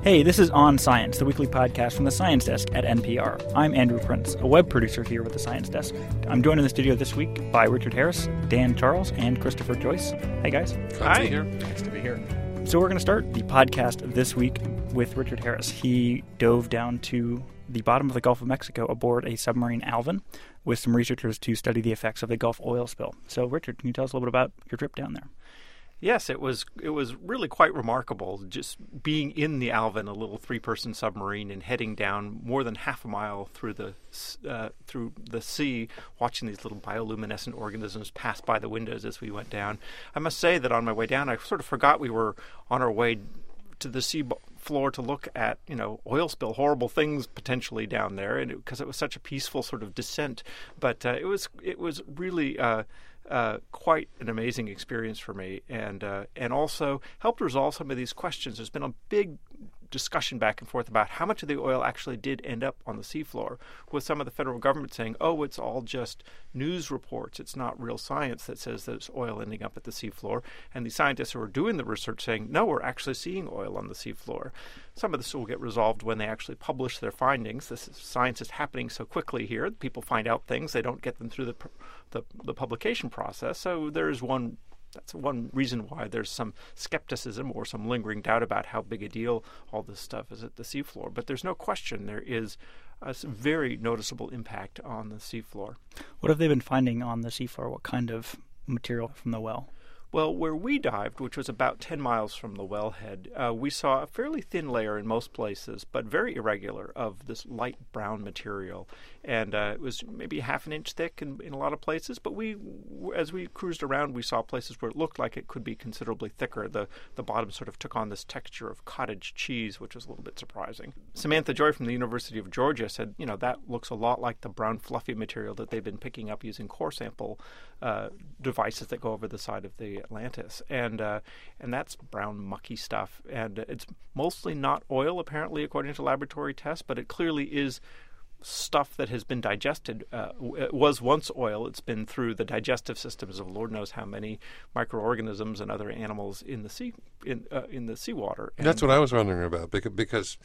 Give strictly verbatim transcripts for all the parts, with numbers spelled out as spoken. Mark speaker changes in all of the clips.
Speaker 1: Hey, this is On Science, the weekly podcast from the Science Desk at N P R. I'm Andrew Prince, a web producer here with the Science Desk. I'm joined in the studio this week by Richard Harris, Dan Charles, and Christopher Joyce. Hey, guys.
Speaker 2: Fun
Speaker 3: Hi.
Speaker 2: to be here.
Speaker 3: Nice to be here.
Speaker 1: So we're going to start the podcast this week with Richard Harris. He dove down to the bottom of the Gulf of Mexico aboard a submarine Alvin with some researchers to study the effects of the Gulf oil spill. So, Richard, can you tell us a little bit about your trip down there?
Speaker 3: Yes, it was it was really quite remarkable just being in the Alvin, a little three-person submarine, and heading down more than half a mile through the uh, through the sea, watching these little bioluminescent organisms pass by the windows as we went down. I must say that on my way down, I sort of forgot we were on our way to the sea floor to look at, you know, oil spill, horrible things potentially down there, and because it, it was such a peaceful sort of descent. But uh, it was it was really uh, uh, quite an amazing experience for me, and uh, and also helped resolve some of these questions. There's been a big discussion back and forth about how much of the oil actually did end up on the seafloor, with some of the federal government saying, oh, it's all just news reports. It's not real science that says there's oil ending up at the seafloor. And the scientists who are doing the research saying, no, we're actually seeing oil on the seafloor. Some of this will get resolved when they actually publish their findings. This is, science is happening so quickly here. People find out things. They don't get them through the, the, the publication process. So there's one That's one reason why there's some skepticism or some lingering doubt about how big a deal all this stuff is at the seafloor. But there's no question there is a very noticeable impact on the seafloor.
Speaker 1: What have they been finding on the seafloor? What kind of material from the well?
Speaker 3: Well, where we dived, which was about ten miles from the wellhead, uh, we saw a fairly thin layer in most places, but very irregular, of this light brown material. And uh, it was maybe half an inch thick in, in a lot of places, but we, as we cruised around, we saw places where it looked like it could be considerably thicker. The, the bottom sort of took on this texture of cottage cheese, which was a little bit surprising. Samantha Joy from the University of Georgia said, you know, that looks a lot like the brown fluffy material that they've been picking up using core sample uh, devices that go over the side of the Atlantis, and uh, and that's brown mucky stuff, and it's mostly not oil apparently according to laboratory tests, but it clearly is stuff that has been digested. Uh, it was once oil. It's been through the digestive systems of Lord knows how many microorganisms and other animals in the sea in uh, in the seawater. And
Speaker 2: that's what I was wondering about, because because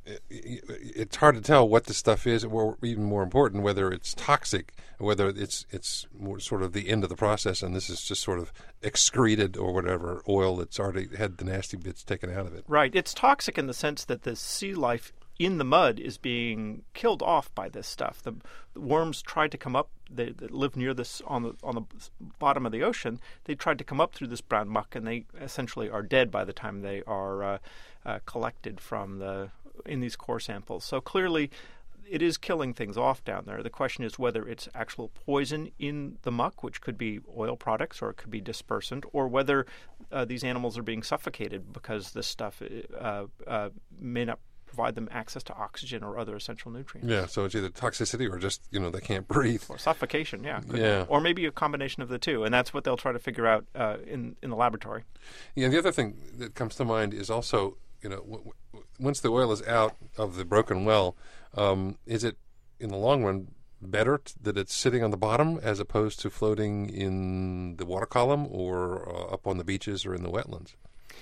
Speaker 2: it's hard to tell what the stuff is, or even more important, whether it's toxic, whether it's it's more sort of the end of the process, and this is just sort of excreted or whatever oil that's already had the nasty bits taken out of it.
Speaker 3: Right. It's toxic in the sense that the sea life in the mud is being killed off by this stuff. The, the worms tried to come up. They, they live near this on the on the bottom of the ocean. They tried to come up through this brown muck, and they essentially are dead by the time they are uh, uh, collected from the in these core samples. So clearly, it is killing things off down there. The question is whether it's actual poison in the muck, which could be oil products or it could be dispersant, or whether uh, these animals are being suffocated because this stuff uh, uh, may not provide them access to oxygen or other essential nutrients.
Speaker 2: Yeah, so it's either toxicity or just, you know, they can't breathe.
Speaker 3: Or suffocation, yeah. Could
Speaker 2: yeah.
Speaker 3: Be. Or maybe a combination of the two, and that's what they'll try to figure out uh, in, in the laboratory.
Speaker 2: Yeah, the other thing that comes to mind is also, you know, w- w- once the oil is out of the broken well, um, is it, in the long run, better t- that it's sitting on the bottom as opposed to floating in the water column or uh, up on the beaches or in the wetlands?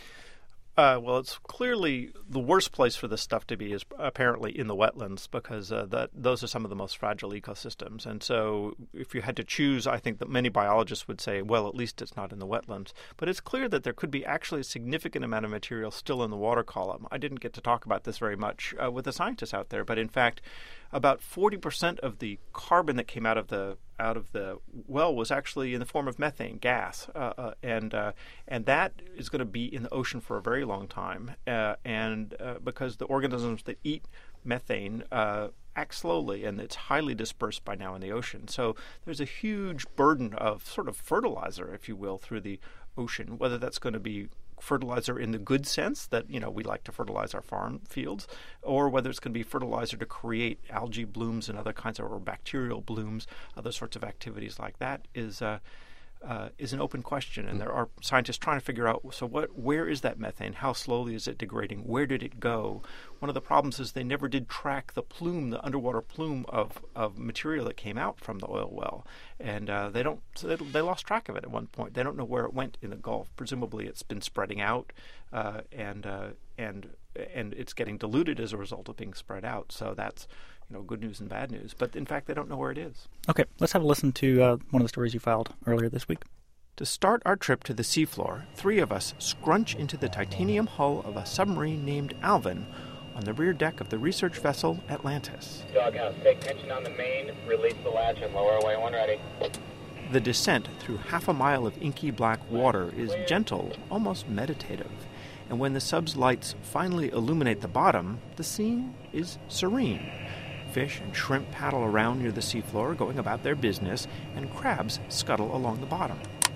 Speaker 3: Uh, well, it's clearly the worst place for this stuff to be is apparently in the wetlands, because uh, that those are some of the most fragile ecosystems. And so if you had to choose, I think that many biologists would say, well, at least it's not in the wetlands. But it's clear that there could be actually a significant amount of material still in the water column. I didn't get to talk about this very much uh, with the scientists out there, but in fact, about forty percent of the carbon that came out of the out of the well was actually in the form of methane gas, uh, uh, and uh, and that is going to be in the ocean for a very long time, uh, and uh, because the organisms that eat methane uh, act slowly, and it's highly dispersed by now in the ocean. So there's a huge burden of sort of fertilizer, if you will, through the ocean, whether that's going to be fertilizer in the good sense that, you know, we like to fertilize our farm fields, or whether it's going to be fertilizer to create algae blooms and other kinds of, or bacterial blooms, other sorts of activities like that, is uh, uh, is an open question. And there are scientists trying to figure out, so what, where is that methane? How slowly is it degrading? Where did it go? One of the problems is they never did track the plume, the underwater plume of, of material that came out from the oil well. And uh, they don't, so they, they lost track of it at one point. They don't know where it went in the Gulf. Presumably it's been spreading out, uh, and uh, and and it's getting diluted as a result of being spread out. So that's, you know, good news and bad news. But in fact, they don't know where it is.
Speaker 1: Okay, let's have a listen to uh, one of the stories you filed earlier this week.
Speaker 3: To start our trip to the seafloor, three of us scrunch into the titanium hull of a submarine named Alvin on the rear deck of the research vessel Atlantis.
Speaker 4: Doghouse, take tension on the main, release the latch, and lower away when ready.
Speaker 3: The descent through half a mile of inky black water is gentle, almost meditative. And when the sub's lights finally illuminate the bottom, the scene is serene. Fish and shrimp paddle around near the seafloor, going about their business, and crabs scuttle along the bottom.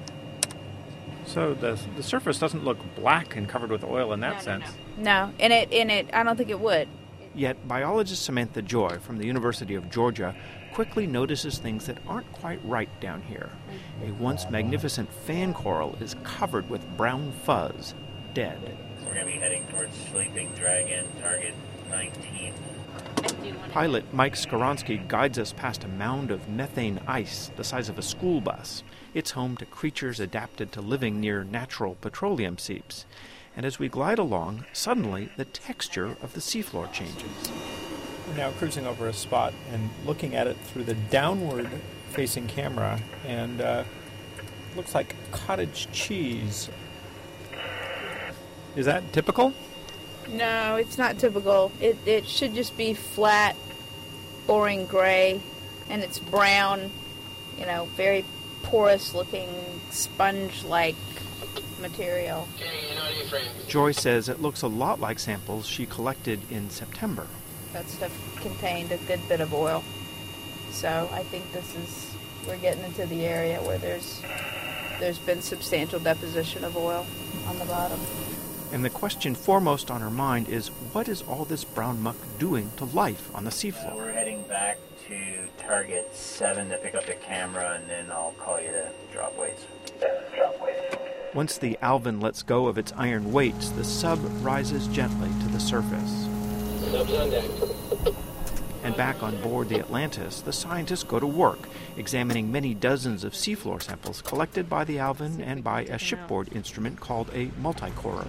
Speaker 5: So the the surface doesn't look black and covered with oil in that
Speaker 6: no, no,
Speaker 5: sense.
Speaker 6: No, no. and it and it I don't think it would.
Speaker 3: Yet biologist Samantha Joy from the University of Georgia quickly notices things that aren't quite right down here. A once magnificent fan coral is covered with brown fuzz, dead.
Speaker 7: We're going to be heading towards Sleeping Dragon, target nineteen.
Speaker 3: Pilot Mike Skoronsky guides us past a mound of methane ice the size of a school bus. It's home to creatures adapted to living near natural petroleum seeps. And as we glide along, suddenly the texture of the seafloor changes.
Speaker 5: We're now cruising over a spot and looking at it through the downward-facing camera, and uh, looks like cottage cheese. Is that typical?
Speaker 6: No, it's not typical. It it should just be flat, boring gray, and it's brown, you know, very porous-looking, sponge-like material.
Speaker 3: Joy says it looks a lot like samples she collected in September.
Speaker 6: That stuff contained a good bit of oil. So I think this is, we're getting into the area where there's there's been substantial deposition of oil on the bottom.
Speaker 3: And the question foremost on her mind is, what is all this brown muck doing to life on the seafloor?
Speaker 7: Uh, we're heading back to target seven to pick up the camera, and then I'll call you to drop weights. Drop weights.
Speaker 3: Once the Alvin lets go of its iron weights, the sub rises gently to the surface.
Speaker 4: Sub's on deck.
Speaker 3: And back on board the Atlantis, the scientists go to work, examining many dozens of seafloor samples collected by the Alvin and by a shipboard instrument called a multicorer.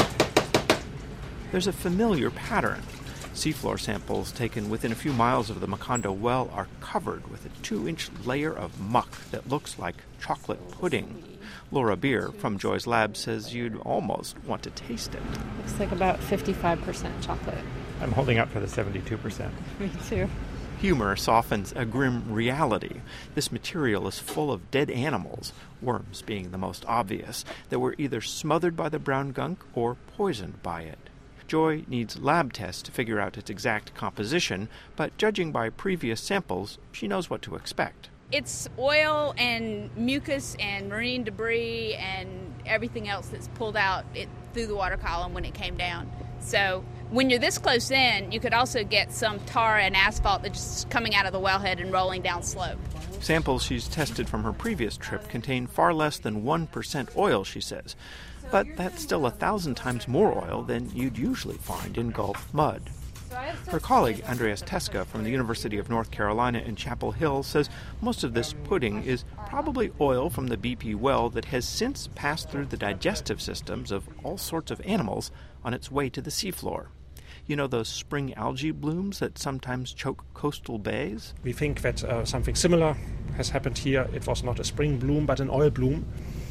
Speaker 3: There's a familiar pattern. Seafloor samples taken within a few miles of the Macondo well are covered with a two-inch layer of muck that looks like chocolate pudding. Laura Beer from Joy's lab says you'd almost want to taste it.
Speaker 8: Looks like about fifty-five percent chocolate.
Speaker 5: I'm holding out for the seventy-two percent.
Speaker 8: Me too.
Speaker 3: Humor softens a grim reality. This material is full of dead animals, worms being the most obvious, that were either smothered by the brown gunk or poisoned by it. Joy needs lab tests to figure out its exact composition, but judging by previous samples, she knows what to expect.
Speaker 9: It's oil and mucus and marine debris and everything else that's pulled out it, through the water column when it came down. So when you're this close in, you could also get some tar and asphalt that's just coming out of the wellhead and rolling down slope.
Speaker 3: Samples she's tested from her previous trip contain far less than one percent oil, she says. But that's still a thousand times more oil than you'd usually find in Gulf mud. Her colleague, Andreas Teska from the University of North Carolina in Chapel Hill, says most of this pudding is probably oil from the B P well that has since passed through the digestive systems of all sorts of animals on its way to the seafloor. You know those spring algae blooms that sometimes choke coastal bays?
Speaker 10: We think that uh, something similar has happened here. It was not a spring bloom, but an oil bloom.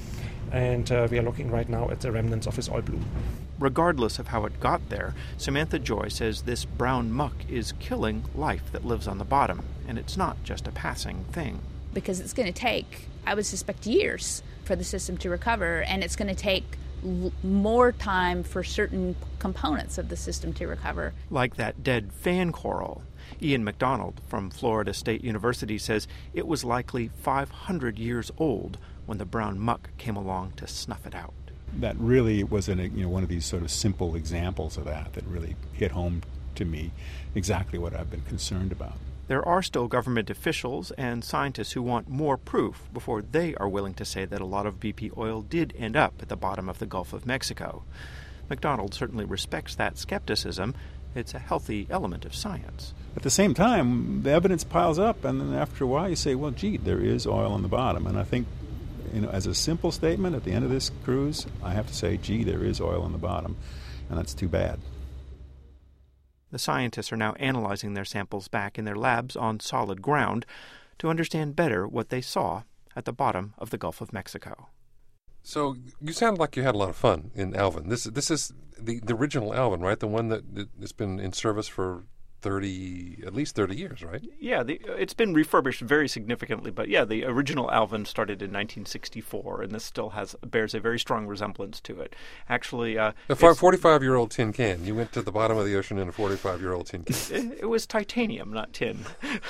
Speaker 10: And uh, we are looking right now at the remnants of this oil bloom.
Speaker 3: Regardless of how it got there, Samantha Joy says this brown muck is killing life that lives on the bottom, and it's not just a passing thing.
Speaker 9: Because it's going to take, I would suspect, years for the system to recover, and it's going to take l- more time for certain components of the system to recover.
Speaker 3: Like that dead fan coral. Ian McDonald from Florida State University says it was likely five hundred years old when the brown muck came along to snuff it out.
Speaker 11: That really was an, you know, one of these sort of simple examples of that that really hit home to me exactly what I've been concerned about.
Speaker 3: There are still government officials and scientists who want more proof before they are willing to say that a lot of B P oil did end up at the bottom of the Gulf of Mexico. McDonald certainly respects that skepticism. It's a healthy element of science.
Speaker 11: At the same time, the evidence piles up, and then after a while you say, well, gee, there is oil on the bottom. And I think, you know, as a simple statement at the end of this cruise, I have to say, gee, there is oil on the bottom, and that's too bad.
Speaker 3: The scientists are now analyzing their samples back in their labs on solid ground to understand better what they saw at the bottom of the Gulf of Mexico.
Speaker 2: So you sound like you had a lot of fun in Alvin. This this is the, the original Alvin, right? The one that that has been in service for thirty, at least thirty years, right?
Speaker 3: Yeah, the, it's been refurbished very significantly, but yeah, the original Alvin started in nineteen sixty-four, and this still has bears a very strong resemblance to it. Actually, uh,
Speaker 2: a forty-five-year-old tin can. You went to the bottom of the ocean in a forty-five-year-old tin can.
Speaker 3: It, it was titanium, not tin.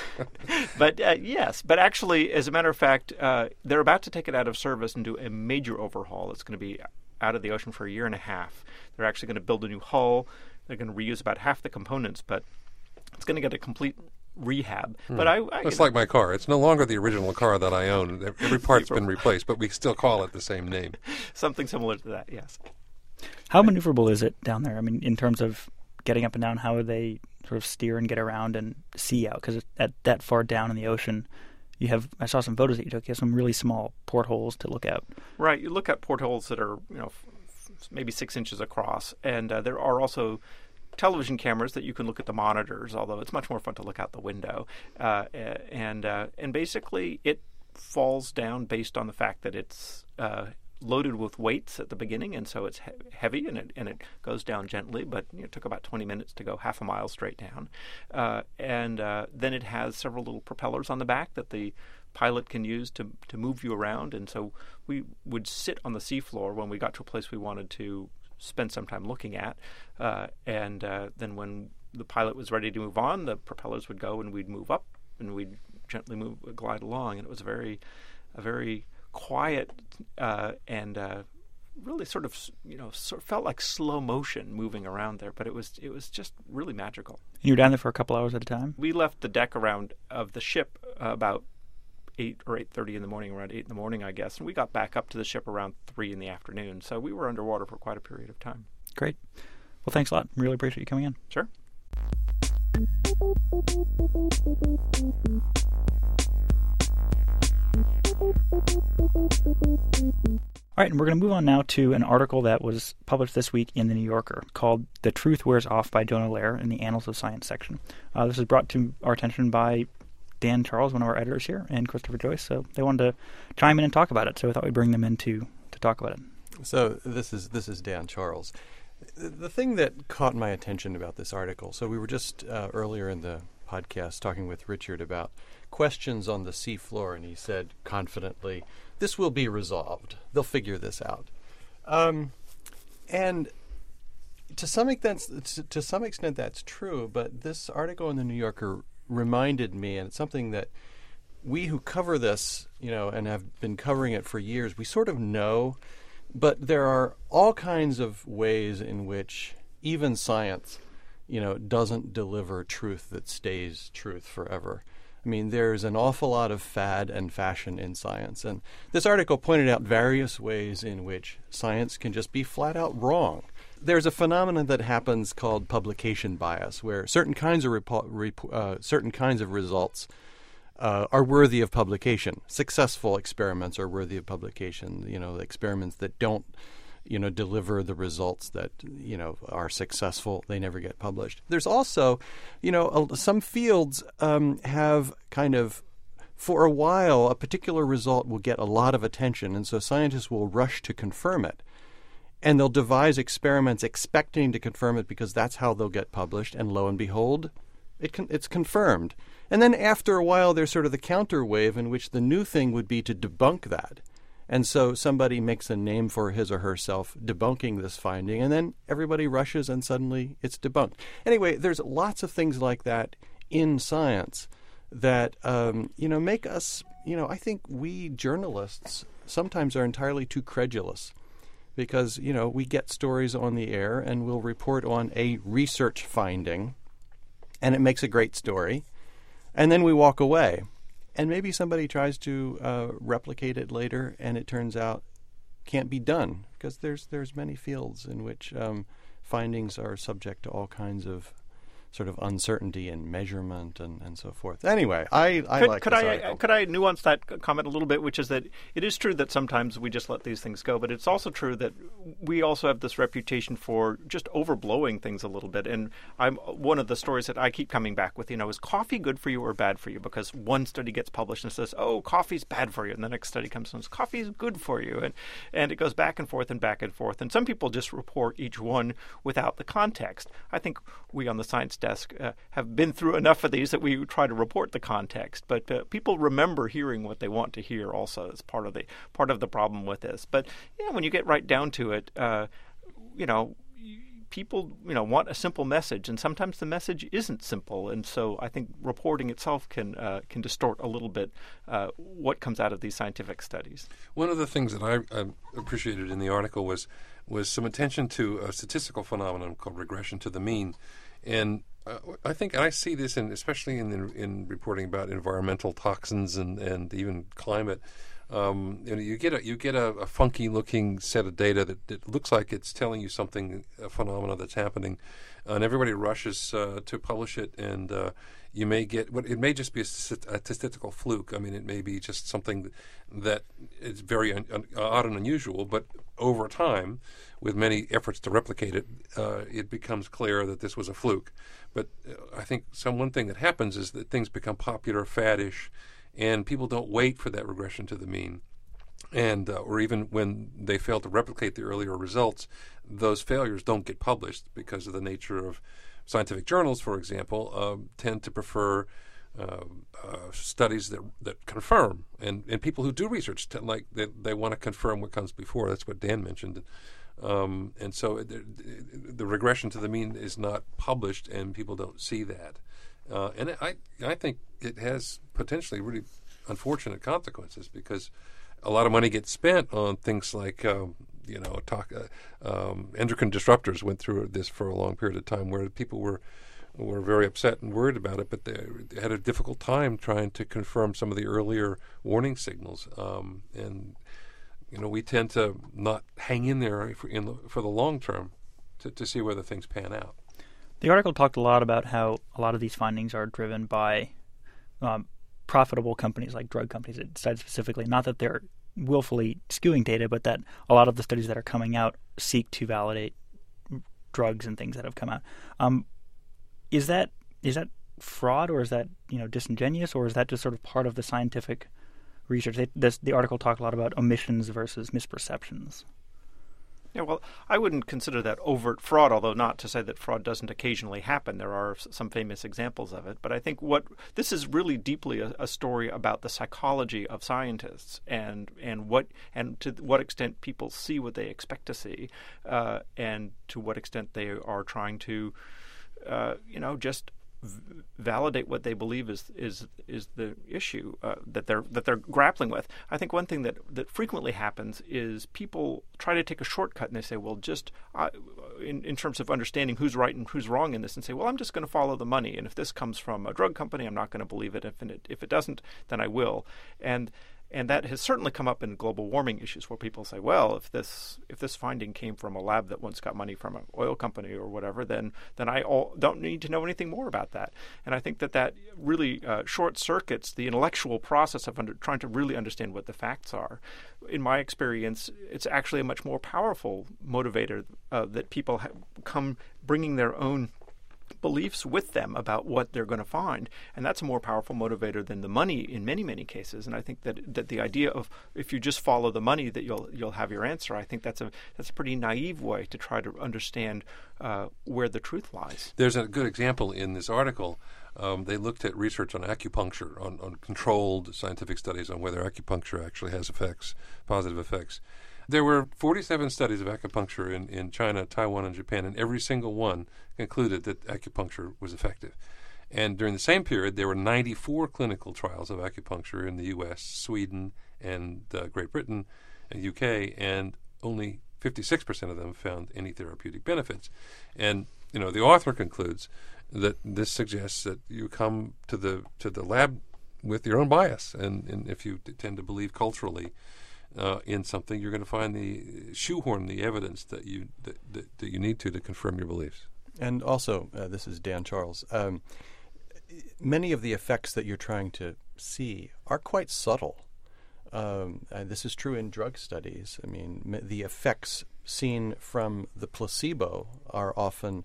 Speaker 3: But uh, yes, but actually, as a matter of fact, uh, they're about to take it out of service and do a major overhaul. It's going to be out of the ocean for a year and a half. They're actually going to build a new hull. They're going to reuse about half the components, but it's going to get a complete rehab.
Speaker 2: Hmm.
Speaker 3: But I, I
Speaker 2: it's like my car. It's no longer the original car that I own. Every part's been replaced, but we still call it the same name.
Speaker 3: Something similar to that, yes.
Speaker 1: How maneuverable is it down there? I mean, in terms of getting up and down, how do they sort of steer and get around and see out? Because at that far down in the ocean, you have, I saw some photos that you took, you have some really small portholes to look out.
Speaker 3: Right. You look at portholes that are, you know, f- f- maybe six inches across, and uh, there are also television cameras that you can look at the monitors, although it's much more fun to look out the window. Uh, and uh, and basically it falls down based on the fact that it's uh, loaded with weights at the beginning, and so it's he- heavy, and it and it goes down gently, but you know, it took about twenty minutes to go half a mile straight down. Uh, and uh, then it has several little propellers on the back that the pilot can use to to move you around, and so we would sit on the seafloor when we got to a place we wanted to spend some time looking at, uh, and uh, then when the pilot was ready to move on, the propellers would go and we'd move up and we'd gently move, glide along, and it was a very, a very quiet uh, and uh, really sort of, you know, sort of felt like slow motion moving around there, but it was it was just really magical.
Speaker 1: And you were down there for a couple hours at a time?
Speaker 3: We left the deck around of the ship uh, about eight or eight thirty in the morning, around eight in the morning, I guess, and we got back up to the ship around three in the afternoon. So we were underwater for quite a period of time.
Speaker 1: Great. Well, thanks a lot. Really appreciate you coming in.
Speaker 3: Sure.
Speaker 1: All right, and we're going to move on now to an article that was published this week in The New Yorker called "The Truth Wears Off" by Jonah Lehrer in the Annals of Science section. Uh, this was brought to our attention by Dan Charles, one of our editors here, and Christopher Joyce, so they wanted to chime in and talk about it, so we thought we'd bring them in to, to talk about it.
Speaker 12: So this is this is Dan Charles. The thing that caught my attention about this article, so we were just uh, earlier in the podcast talking with Richard about questions on the seafloor, and he said confidently, this will be resolved. They'll figure this out. Um, and to some extent, to some extent that's true, but this article in the New Yorker reminded me, and it's something that we who cover this, you know, and have been covering it for years, we sort of know, but there are all kinds of ways in which even science, you know, doesn't deliver truth that stays truth forever. I mean, there's an awful lot of fad and fashion in science, and this article pointed out various ways in which science can just be flat out wrong. There's a phenomenon that happens called publication bias, where certain kinds of repo- rep- uh, certain kinds of results uh, are worthy of publication. Successful experiments are worthy of publication. You know, experiments that don't, you know, deliver the results that, you know, are successful, they never get published. There's also, you know, uh, some fields um, have kind of, for a while, a particular result will get a lot of attention, and so scientists will rush to confirm it. And they'll devise experiments expecting to confirm it because that's how they'll get published. And lo and behold, it con- it's confirmed. And then after a while, there's sort of the counter wave in which the new thing would be to debunk that. And so somebody makes a name for his or herself debunking this finding, and then everybody rushes and suddenly it's debunked. Anyway, there's lots of things like that in science that, um, you know, make us, you know, I think we journalists sometimes are entirely too credulous. Because, you know, we get stories on the air and we'll report on a research finding, and it makes a great story, and then we walk away. And maybe somebody tries to uh, replicate it later, and it turns out can't be done, because there's there's many fields in which um, findings are subject to all kinds of sort of uncertainty in measurement and, and so forth. Anyway, I, I
Speaker 3: could,
Speaker 12: like
Speaker 3: could
Speaker 12: this
Speaker 3: I
Speaker 12: article.
Speaker 3: could I nuance that comment a little bit, which is that it is true that sometimes we just let these things go, but it's also true that we also have this reputation for just overblowing things a little bit. And I'm one of the stories that I keep coming back with, you know, is coffee good for you or bad for you? Because one study gets published and says, oh, coffee's bad for you, and the next study comes and says, coffee's good for you, and and it goes back and forth and back and forth. And some people just report each one without the context. I think we on the science desk uh, have been through enough of these that we try to report the context, but uh, people remember hearing what they want to hear also. It's part of the part of the problem with this. But yeah, when you get right down to it, uh, you know, people, you know, want a simple message, and sometimes the message isn't simple. And so I think reporting itself can uh, can distort a little bit uh, what comes out of these scientific studies.
Speaker 2: One of the things that I uh, appreciated in the article was was some attention to a statistical phenomenon called regression to the mean, and uh, I think and I see this in especially in in, in reporting about environmental toxins and, and even climate. Um, you know, you get a you get a, a funky looking set of data that, that looks like it's telling you something, a phenomena that's happening, and everybody rushes uh, to publish it, and uh, you may get what it may just be a, a statistical fluke. I mean, it may be just something that is very un, un, odd and unusual, but over time, with many efforts to replicate it, uh, it becomes clear that this was a fluke. But uh, I think some one thing that happens is that things become popular, faddish, and people don't wait for that regression to the mean. And uh, or even when they fail to replicate the earlier results, those failures don't get published because of the nature of scientific journals, for example, uh, tend to prefer uh, uh, studies that that confirm. And, and people who do research, tend, like they, they want to confirm what comes before. That's what Dan mentioned. Um, and so the, the regression to the mean is not published, and people don't see that. Uh, and I, I think it has potentially really unfortunate consequences because a lot of money gets spent on things like, um, you know, talk, uh, um, endocrine disruptors went through this for a long period of time where people were were very upset and worried about it, but they, they had a difficult time trying to confirm some of the earlier warning signals. Um, and, you know, we tend to not hang in there for, in the, for the long term to, to see whether things pan out.
Speaker 1: The article talked a lot about how a lot of these findings are driven by um, profitable companies like drug companies. It said specifically not that they're willfully skewing data, but that a lot of the studies that are coming out seek to validate drugs and things that have come out. Um, is that is that fraud, or is that you know disingenuous, or is that just sort of part of the scientific research? They, this, the article talked a lot about omissions versus misperceptions.
Speaker 3: Yeah, well, I wouldn't consider that overt fraud, although not to say that fraud doesn't occasionally happen. There are some famous examples of it. But I think what this is really deeply a, a story about the psychology of scientists and and what and to what extent people see what they expect to see, uh, and to what extent they are trying to, uh, you know, just v- validate what they believe is is is the issue uh, that they're that they're grappling with. I think one thing that, that frequently happens is people try to take a shortcut and they say, well, just uh, in in terms of understanding who's right and who's wrong in this, and say, well, I'm just going to follow the money, and if this comes from a drug company, I'm not going to believe it. If it if it doesn't, then I will. And And that has certainly come up in global warming issues where people say, well, if this if this finding came from a lab that once got money from an oil company or whatever, then then I all, don't need to know anything more about that. And I think that that really uh, short-circuits the intellectual process of under, trying to really understand what the facts are. In my experience, it's actually a much more powerful motivator uh, that people ha- come bringing their own beliefs with them about what they're going to find, and that's a more powerful motivator than the money in many many cases. And I think that that the idea of if you just follow the money that you'll you'll have your answer, I think that's a that's a pretty naive way to try to understand uh, where the truth lies.
Speaker 2: There's a good example in this article. Um, they looked at research on acupuncture, on, on controlled scientific studies on whether acupuncture actually has effects, positive effects. There were forty-seven studies of acupuncture in, in China, Taiwan, and Japan, and every single one concluded that acupuncture was effective. And during the same period, there were ninety-four clinical trials of acupuncture in the U S, Sweden, and uh, Great Britain, and U K, and only fifty-six percent of them found any therapeutic benefits. And, you know, the author concludes that this suggests that you come to the to the lab with your own bias, and, and if you t- tend to believe culturally Uh, in something, you're going to find the shoehorn the evidence that you that, that, that you need to to confirm your beliefs.
Speaker 12: And also, uh, this is Dan Charles, um, many of the effects that you're trying to see are quite subtle. Um, uh, this is true in drug studies. I mean, m- the effects seen from the placebo are often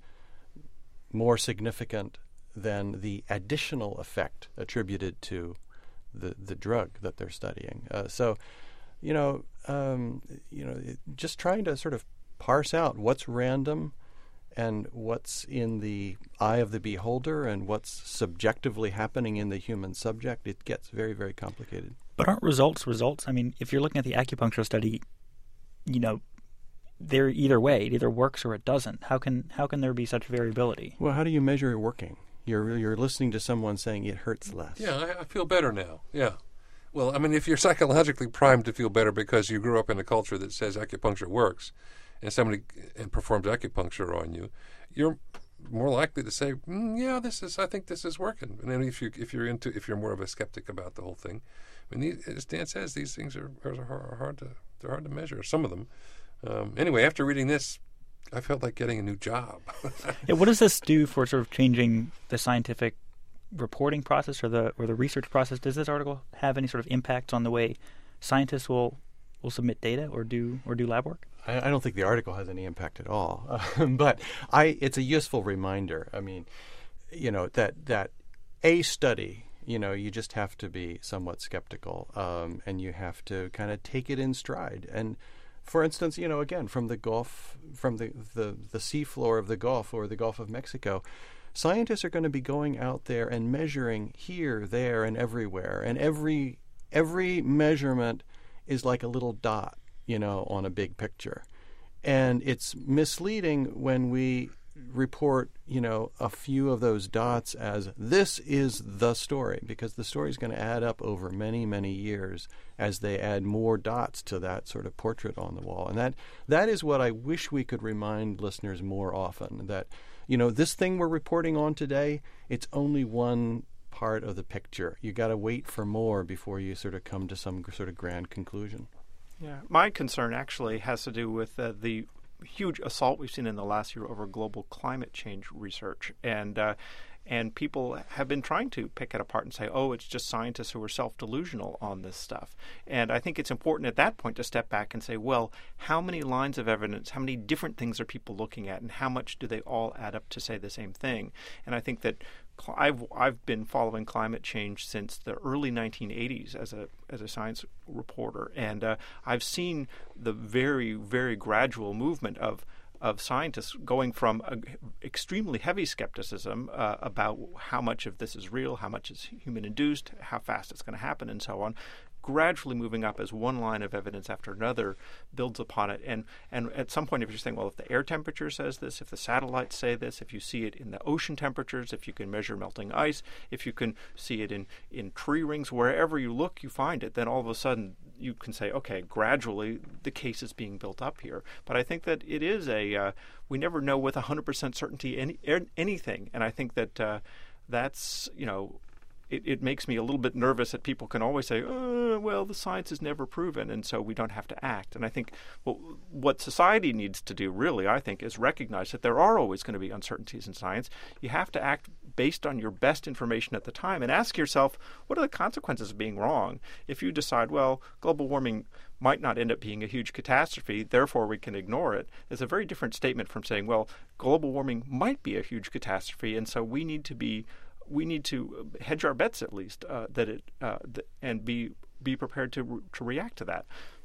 Speaker 12: more significant than the additional effect attributed to the, the drug that they're studying. Uh, so, you know, um, you know, it, just trying to sort of parse out what's random and what's in the eye of the beholder and what's subjectively happening in the human subject, it gets very, very complicated.
Speaker 1: But aren't results results? I mean, if you're looking at the acupuncture study, you know, they're either way. It either works or it doesn't. How can how can there be such variability?
Speaker 12: Well, how do you measure it working? You're you're listening to someone saying it hurts less.
Speaker 2: Yeah, I, I feel better now. Yeah. Well, I mean, if you're psychologically primed to feel better because you grew up in a culture that says acupuncture works, and somebody and performs acupuncture on you, you're more likely to say, mm, "Yeah, this is. I think this is working." And then if you if you're into if you're more of a skeptic about the whole thing, I mean, these, as Dan says, these things are, are, are hard to they're hard to measure. Some of them. Um, anyway, after reading this, I felt like getting a new job.
Speaker 1: Yeah, what does this do for sort of changing the scientific reporting process or the or the research process? Does this article have any sort of impact on the way scientists will will submit data or do or do lab work?
Speaker 12: I, I don't think the article has any impact at all, uh, but I it's a useful reminder. I mean, you know that that a study. You know, you just have to be somewhat skeptical, um, and you have to kind of take it in stride. And for instance, you know, again, from the Gulf, from the, the, the seafloor of the Gulf or the Gulf of Mexico, scientists are going to be going out there and measuring here, there, and everywhere. And every every measurement is like a little dot, you know, on a big picture. And it's misleading when we report, you know, a few of those dots as this is the story, because the story is going to add up over many, many years as they add more dots to that sort of portrait on the wall. And that that is what I wish we could remind listeners more often, that, you know, this thing we're reporting on today, it's only one part of the picture. You got to wait for more before you sort of come to some sort of grand conclusion.
Speaker 3: Yeah, my concern actually has to do with uh, the huge assault we've seen in the last year over global climate change research. And uh, and people have been trying to pick it apart and say, oh, it's just scientists who are self-delusional on this stuff. And I think it's important at that point to step back and say, well, how many lines of evidence, how many different things are people looking at, and how much do they all add up to say the same thing? And I think that I've I've been following climate change since the early nineteen eighties as a as a science reporter, and uh, I've seen the very very gradual movement of of scientists going from a extremely heavy skepticism uh, about how much of this is real, how much is human induced, how fast it's going to happen, and so on, gradually moving up as one line of evidence after another builds upon it. And and at some point, if you're saying, well, if the air temperature says this, if the satellites say this, if you see it in the ocean temperatures, if you can measure melting ice, if you can see it in, in tree rings, wherever you look, you find it, then all of a sudden you can say, okay, gradually the case is being built up here. But I think that it is a, uh, we never know with one hundred percent certainty any, anything. And I think that uh, that's, you know, It, it makes me a little bit nervous that people can always say, oh, well, the science is never proven, and so we don't have to act. And I think well, what society needs to do, really, I think, is recognize that there are always going to be uncertainties in science. You have to act based on your best information at the time and ask yourself, what are the consequences of being wrong? If you decide, well, global warming might not end up being a huge catastrophe, therefore we can ignore it, is a very different statement from saying, well, global warming might be a huge catastrophe, and so we need to be we need to hedge our bets at least uh, that it uh, th- and be be prepared to re- to react to that.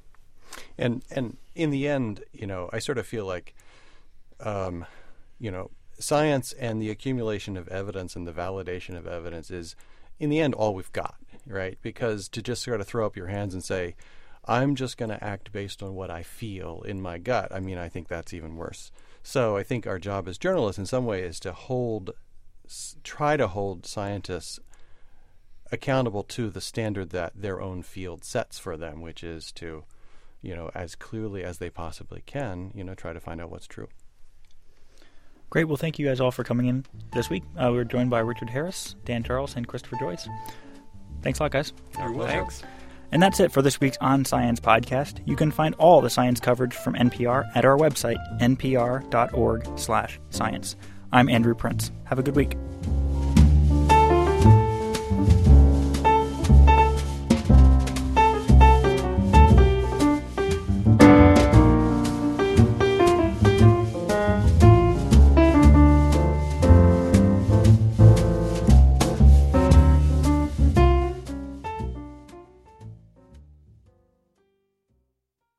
Speaker 12: And and in the end, you know, I sort of feel like, um, you know, science and the accumulation of evidence and the validation of evidence is, in the end, all we've got, right? Because to just sort of throw up your hands and say, I'm just going to act based on what I feel in my gut, I mean, I think that's even worse. So I think our job as journalists, in some way, is to hold. try to hold scientists accountable to the standard that their own field sets for them, which is to, you know, as clearly as they possibly can, you know, try to find out what's true.
Speaker 1: Great. Well, thank you guys all for coming in this week. Uh, we were joined by Richard Harris, Dan Charles, and Christopher Joyce. Thanks a lot, guys.
Speaker 2: You're welcome.
Speaker 3: Thanks.
Speaker 1: And that's it for this week's On Science podcast. You can find all the science coverage from N P R at our website, n p r dot org slash science. I'm Andrew Prince. Have a good week.